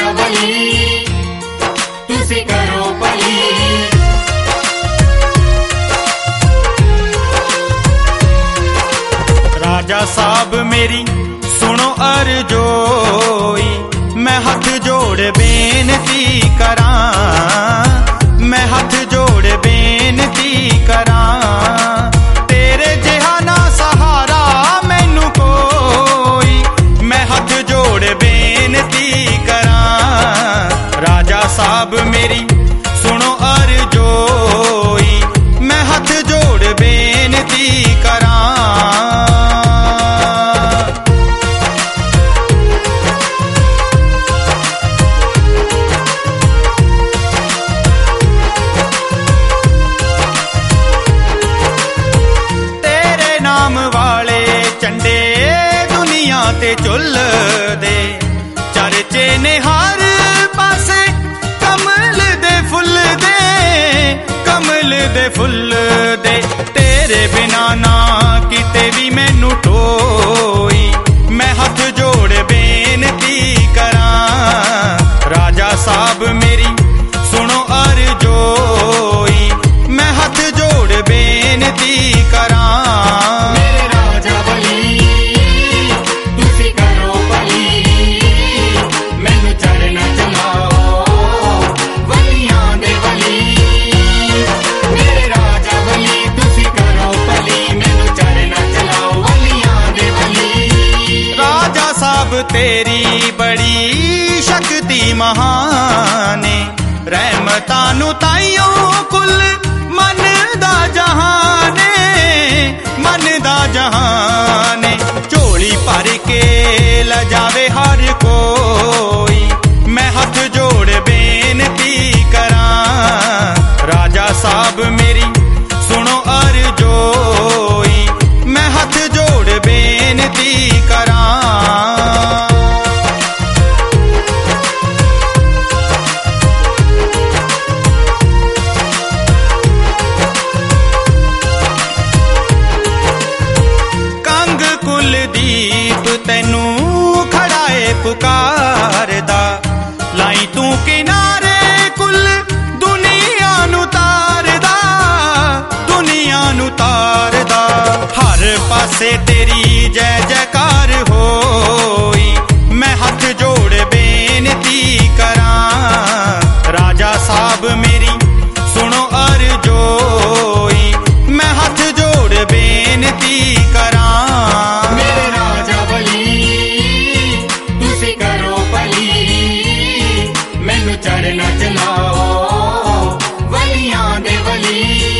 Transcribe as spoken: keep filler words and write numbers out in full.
राजा बली तुसी करो भली। राजा साहब मेरी सुनो अर्जोई, मैं हाथ जोड़ बेनती करा, मैं हाथ जोड़ बेनती करा, तेरे जिहा ना सहारा मैनू कोई, मैं हाथ जोड़ बेनती करा। राजा साहब मेरी सुनो अर्जोई, मैं हाथ जोड़ बेनती करा। झंडे दुनिया ते झुल दे, चर्चे ने हर पासे कमल दे फुल दे, कमल दे फुल दे, तेरे बिना ना किते भी मैनू टोई, मैं हाथ जोड़ बेनती करा। राजा साहब मेरी सुनो अर्जोई, मैं हाथ जोड़ बेनती करा। तेरी बड़ी शक्ति महाने, रहमतानू ताइयों कुल मन दा जहाने, मन दा जहाने, झोली भर के लजावे हर कोई, मैं हाथ जोड़ बेनती करा। राजा साहब मेरी सुनो अर्जोई, मैं हाथ जोड़ बेनती करा। कुलदीप तैनू खड़ाए पुकारदा, लाई तू किनारे कुल दुनिया नू तारदा, दुनिया नू तारदा, हर पासे तेरी जय जयकार होई, मैं हाथ जोड़ बेनती करा। राजा साहब मेरी सुनो अर्जोई, मैं हाथ जोड़ बेनती करा। चढ़ना चलाओ वलियां दे वली।